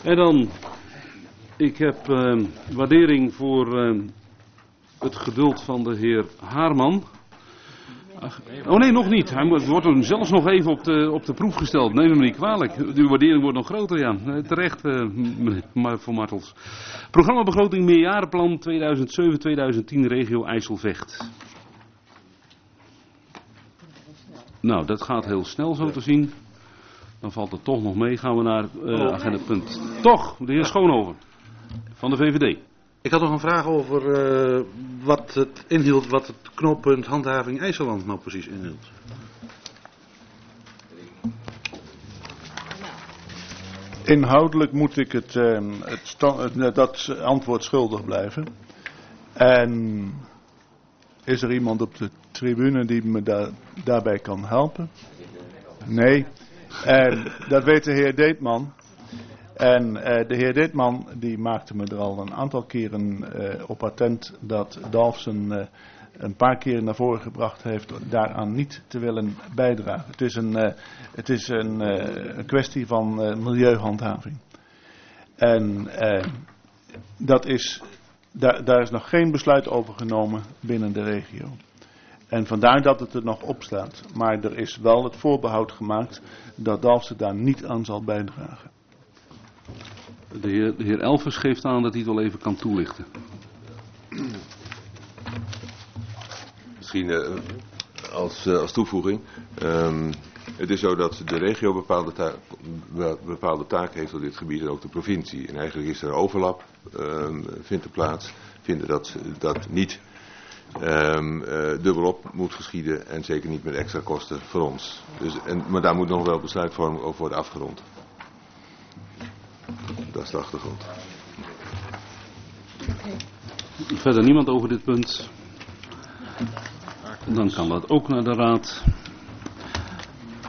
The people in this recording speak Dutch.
En dan, ik heb waardering voor het geduld van de heer Haarman. Oh nee, nog niet. Hij wordt er zelfs nog even op de proef gesteld. Neem me niet kwalijk. Uw waardering wordt nog groter, ja. Terecht, voor Martels. Programmabegroting meerjarenplan 2007-2010 regio IJsselvecht. Nou, dat gaat heel snel zo te zien. Dan valt het toch nog mee. Gaan we naar agendapunt. Toch, de heer Schoonhoven van de VVD. Ik had nog een vraag over wat het inhield, wat het knooppunt handhaving IJsseland nou precies inhield. Inhoudelijk moet ik dat antwoord schuldig blijven. En is er iemand op de tribune die me daarbij kan helpen? Nee. Dat weet de heer Deetman. En de heer Deetman die maakte me er al een aantal keren op attent dat Dalfsen een paar keer naar voren gebracht heeft daaraan niet te willen bijdragen. Het is een kwestie van milieuhandhaving. En daar is nog geen besluit over genomen binnen de regio. En vandaar dat het er nog op staat. Maar er is wel het voorbehoud gemaakt dat Dalfsen daar niet aan zal bijdragen. De heer Elvers geeft aan dat hij het wel even kan toelichten. Misschien als toevoeging. Het is zo dat de regio bepaalde taken heeft op dit gebied en ook de provincie. En eigenlijk is er overlap, vindt er plaats. Vinden dat dat niet dubbelop moet geschieden en zeker niet met extra kosten voor ons. Maar daar moet nog wel besluitvorming over worden afgerond. Dat is de achtergrond. Verder niemand over dit punt. Dan kan dat ook naar de raad.